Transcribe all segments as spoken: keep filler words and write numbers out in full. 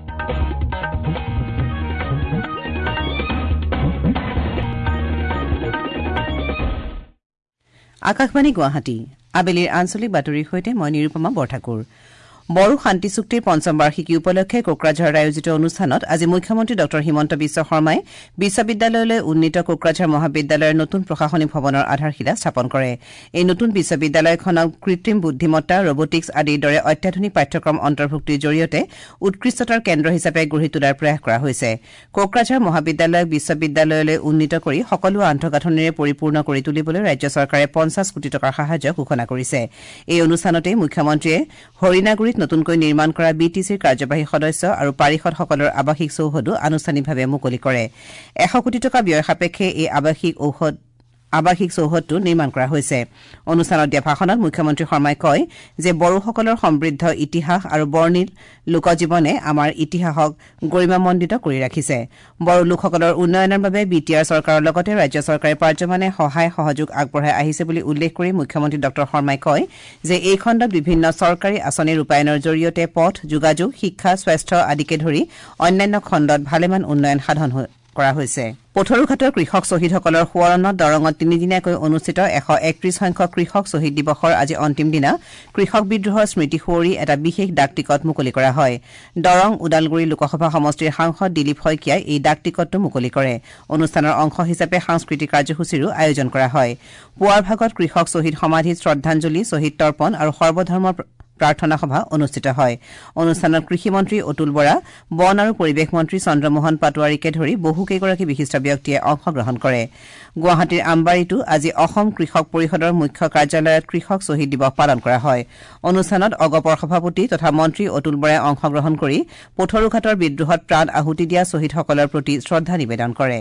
আকাশবাণী গুৱাহাটী আবেলিৰ আঞ্চলিক বাতৰিৰ সৈতে মই নিৰুপমা বৰঠাকুৰ বড়ো শান্তি চুক্তিৰ পঞ্চম বাৰ্ষিকী উপলক্ষে কোকৰাঝাৰত আয়োজিত অনুষ্ঠানত আজি মুখ্যমন্ত্ৰী ডঃ হিমন্ত বিশ্ব শৰ্মাই বিশ্ববিদ্যালয়লৈ উন্নীত কোকৰাঝাৰ মহাবিদ্যালয়ৰ নতুন প্ৰশাসনিক ভৱনৰ আধাৰশিলা স্থাপন কৰে এই নতুন বিশ্ববিদ্যালয়খনক কৃত্ৰিম বুদ্ধিমত্তা ৰবটিক্স আদিৰ দৰে অত্যাধুনিক পাঠ্যক্ৰম অন্তৰ্ভুক্তিৰ জৰিয়তে উৎকৃষ্টতাৰ কেন্দ্ৰ হিচাপে গঢ়ি তোলাৰ প্ৰয়াস কৰা হৈছে কোকৰাঝাৰ মহাবিদ্যালয়ক বিশ্ববিদ্যালয়লৈ উন্নীত কৰি সকলো আন্তঃগাঁথনিৰে পৰিপূৰ্ণ কৰি তুলিবলৈ ৰাজ্য চৰকাৰে পঞ্চাছ কোটি টকাৰ সাহায্য ঘোষণা কৰিছে এই অনুষ্ঠানতে মুখ্যমন্ত্ৰীয়ে হৰিণাগুৰিত নতুনকৈ নিৰ্মাণ কৰা বি টি চিৰ কাৰ্যবাহী সদস্য আৰু পাৰিষদসকলৰ আৱাসিক চৌহদো আনুষ্ঠানিকভাৱে মুকলি কৰে এশ কোটি টকা ব্যয় সাপেক্ষে এই আৱাসিক ঔষধ আৱাসিক চৌহদটো নিৰ্মাণ কৰা হৈছে অনুষ্ঠানত দিয়া ভাষণত মুখ্যমন্ত্ৰী শৰ্মাই কয় যে বড়োসকলৰ সমৃদ্ধ ইতিহাস আৰু বৰ্ণিল লোকজীৱনে আমাৰ ইতিহাসক গৰিমামণ্ডিত কৰি ৰাখিছে বড়ো লোকসকলৰ উন্নয়নৰ বাবে বি টি আৰ চৰকাৰৰ লগতে ৰাজ্য চৰকাৰে পাৰ্যমানে সহায় সহযোগ আগবঢ়াই আহিছে বুলি উল্লেখ কৰি মুখ্যমন্ত্ৰী ডঃ শৰ্মাই কয় যে এই খণ্ডত বিভিন্ন চৰকাৰী আঁচনি ৰূপায়ণৰ জৰিয়তে পথ যোগাযোগ শিক্ষা স্বাস্থ্য আদিকে ধৰি অন্যান্য খণ্ডত ভালেমান উন্নয়ন সাধন কৰা হৈছে পথৰুঘাটৰ কৃষক শ্বহীদসকলৰ সোঁৱৰণত দৰঙত তিনিদিনীয়াকৈ অনুষ্ঠিত এশ একত্ৰিশ সংখ্যক কৃষক শ্বহীদ দিৱসৰ আজি অন্তিম দিনা কৃষক বিদ্ৰোহৰ স্মৃতি সুঁৱৰি এটা বিশেষ ডাক টিকট মুকলি কৰা হয় দৰং ওদালগুৰি লোকসভা সমষ্টিৰ সাংসদ দিলীপ শইকীয়াই এই ডাক টিকটটো মুকলি কৰে অনুষ্ঠানৰ অংশ হিচাপে সাংস্কৃতিক কাৰ্যসূচীৰো আয়োজন কৰা হয় পুৱাৰ ভাগত কৃষক শ্বহীদ সমাধিত শ্ৰদ্ধাঞ্জলি শ্বহীদ তৰ্পণ আৰু সৰ্বধৰ্মৰ প্ৰাৰ্থনা সভা অনুষ্ঠিত হয় অনুষ্ঠানত কৃষিমন্ত্ৰী অতুল বৰা বন আৰু পৰিৱেশ মন্ত্ৰী চন্দ্ৰমোহন পাটোৱাৰীকে ধৰি বহুকেইগৰাকী বিশিষ্ট ব্যক্তিয়ে অংশগ্ৰহণ কৰে গুৱাহাটীৰ আমবাৰীতো আজি অসম কৃষক পৰিষদৰ মুখ্য কাৰ্যালয়ত কৃষক শ্বহীদ দিৱস পালন কৰা হয় অনুষ্ঠানত অগপৰ সভাপতি তথা মন্ত্ৰী অতুল বৰাই অংশগ্ৰহণ কৰি পথৰুঘাটৰ বিদ্ৰোহত প্ৰাণ আহুতি দিয়া শ্বহীদসকলৰ প্ৰতি শ্ৰদ্ধা নিবেদন কৰে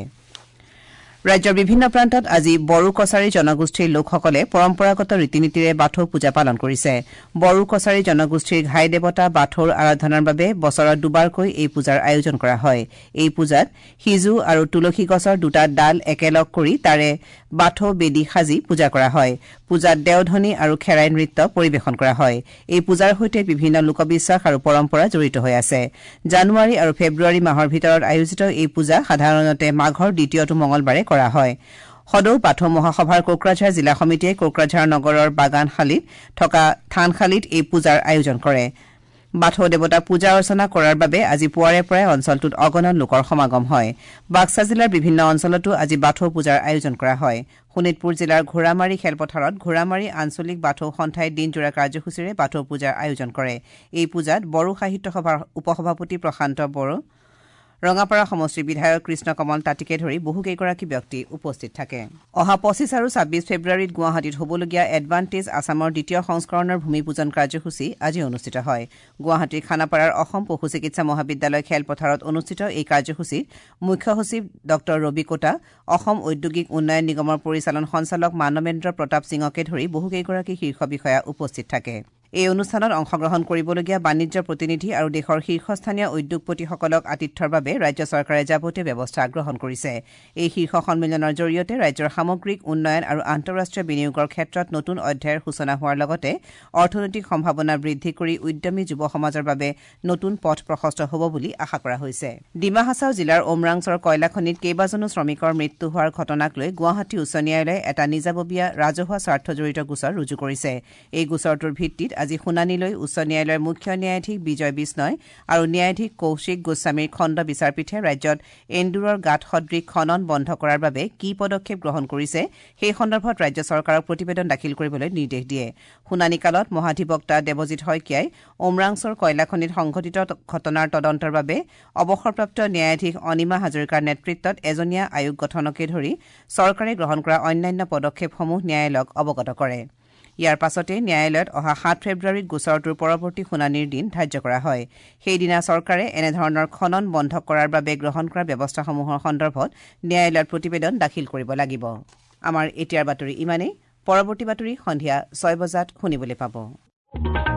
ৰাজ্যৰ বিভিন্ন প্ৰান্তত আজি বড়ো কছাৰী জনগোষ্ঠীৰ লোকসকলে পৰম্পৰাগত ৰীতি নীতিৰে বাথৌ পূজা পালন কৰিছে বড়ো কছাৰী জনগোষ্ঠীৰ ঘাই দেৱতা বাথৌৰ আৰাধনাৰ বাবে বছৰত দুবাৰকৈ এই পূজাৰ আয়োজন কৰা হয় এই পূজাত সিজু আৰু তুলসী গছৰ দুটা ডাল একেলগ কৰি তাৰে বাথৌ বেদী সাজি পূজা কৰা হয় পূজাত দেওধনী আৰু খেৰাই নৃত্য পৰিৱেশন কৰা হয় এই পূজাৰ সৈতে বিভিন্ন লোকবিশ্বাস আৰু পৰম্পৰা জড়িত হৈ আছে জানুৱাৰী আৰু ফেব্ৰুৱাৰী মাহৰ ভিতৰত আয়োজিত এই পূজা সাধাৰণতে মাঘৰ দ্বিতীয়টো মঙলবাৰে কৰা হয় সদৌ বাথৌ মহাসভাৰ কোকৰাঝাৰ জিলা সমিতিয়ে কোকৰাঝাৰ নগৰৰ বাগানশালীত থকা থানশালীত এই পূজাৰ আয়োজন কৰে বাথৌ দেৱতা পূজা অৰ্চনা কৰাৰ বাবে আজি পুৱাৰে পৰাই অঞ্চলটোত অগণন লোকৰ সমাগম হয় বাক্সা জিলাৰ বিভিন্ন অঞ্চলতো আজি বাথৌ পূজাৰ আয়োজন কৰা হয় শোণিতপুৰ জিলাৰ ঘোঁৰামাৰী খেলপথাৰত ঘোঁৰামাৰী আঞ্চলিক বাথৌ সন্থাই দিনজোৰা কাৰ্যসূচীৰে বাথৌ পূজাৰ আয়োজন কৰে এই পূজাত বড়ো সাহিত্য সভাৰ উপসভাপতি প্ৰশান্ত বড়ো ৰঙাপাৰা সমষ্টিৰ বিধায়ক কৃষ্ণ কমল তাঁতীকে ধৰি বহুকেইগৰাকী ব্যক্তি উপস্থিত থাকে অহা পঁচিছ আৰু ছাব্বিছ ফেব্ৰুৱাৰীত গুৱাহাটীত হ'বলগীয়া এডভান্টেজ আছামৰ দ্বিতীয় সংস্কৰণৰ ভূমি পূজন কাৰ্যসূচী আজি অনুষ্ঠিত হয় গুৱাহাটীৰ খানাপাৰাৰ অসম পশু চিকিৎসা মহাবিদ্যালয় খেলপথাৰত অনুষ্ঠিত এই কাৰ্যসূচীত মুখ্য সচিব ডঃ ৰবি কোটা অসম ঔদ্যোগিক উন্নয়ন নিগমৰ পৰিচালন সঞ্চালক মানৱেন্দ্ৰ প্ৰতাপ সিঙকে ধৰি বহুকেইগৰাকী শীৰ্ষ বিষয়া উপস্থিত থাকে এই অনুষ্ঠানত অংশগ্ৰহণ কৰিবলগীয়া বাণিজ্য প্ৰতিনিধি আৰু দেশৰ শীৰ্ষস্থানীয় উদ্যোগপতিসকলক আতিথ্যৰ বাবে ৰাজ্য চৰকাৰে যাৱতীয় ব্যৱস্থা গ্ৰহণ কৰিছে এই শীৰ্ষ সন্মিলনৰ জৰিয়তে ৰাজ্যৰ সামগ্ৰিক উন্নয়ন আৰু আন্তঃৰাষ্ট্ৰীয় বিনিয়োগৰ ক্ষেত্ৰত নতুন অধ্যায়ৰ সূচনা হোৱাৰ লগতে অৰ্থনৈতিক সম্ভাৱনা বৃদ্ধি কৰি উদ্যমী যুৱ সমাজৰ বাবে নতুন পথ প্ৰশস্ত হ'ব বুলি আশা কৰা হৈছে ডিমা হাছাও জিলাৰ ওমৰাংছৰ কয়লাখনিত কেইবাজনো শ্ৰমিকৰ মৃত্যু হোৱাৰ ঘটনাক লৈ গুৱাহাটী উচ্চ ন্যায়ালয়ে এটা নিজাববীয়া ৰাজহুৱা স্বাৰ্থজড়িত গোচৰ ৰুজু কৰিছে এই গোচৰটোৰ ভিত্তিত আজি শুনানি লৈ উচ্চ ন্যায়ালয়ৰ মুখ্য ন্যায়াধীশ বিজয় বিষ্ণয় আৰু ন্যায়াধীশ কৌশিক গোস্বামীৰ খণ্ড বিচাৰপীঠে ৰাজ্যত এন্দুৰৰ গাঁত সদৃশ খনন বন্ধ কৰাৰ বাবে কি পদক্ষেপ গ্ৰহণ কৰিছে সেই সন্দৰ্ভত ৰাজ্য চৰকাৰক প্ৰতিবেদন দাখিল কৰিবলৈ নিৰ্দেশ দিয়ে শুনানিকালত মহাধিবক্তা দেৱজিৎ শইকীয়াই ওমৰাংছৰ কয়লাখনিত সংঘটিত ঘটনাৰ তদন্তৰ বাবে অৱসৰপ্ৰাপ্ত ন্যায়াধীশ অনিমা হাজৰিকাৰ নেতৃত্বত এজনীয়া আয়োগ গঠনকে ধৰি চৰকাৰে গ্ৰহণ কৰা অন্যান্য পদক্ষেপসমূহ ন্যায়ালয়ক অৱগত কৰে ইয়াৰ পাছতে ন্যায়ালয়ত অহা সাত ফেব্ৰুৱাৰীত গোচৰটোৰ পৰৱৰ্তী শুনানিৰ দিন ধাৰ্য কৰা হয় সেইদিনা চৰকাৰে এনেধৰণৰ খনন বন্ধ কৰাৰ বাবে গ্ৰহণ কৰা ব্যৱস্থাসমূহৰ সন্দৰ্ভত ন্যায়ালয়ত প্ৰতিবেদন দাখিল কৰিব লাগিব আমাৰ এতিয়াৰ বাতৰি ইমানেই পৰৱৰ্তী বাতৰি সন্ধিয়া ছয় বজাত শুনিবলৈ পাব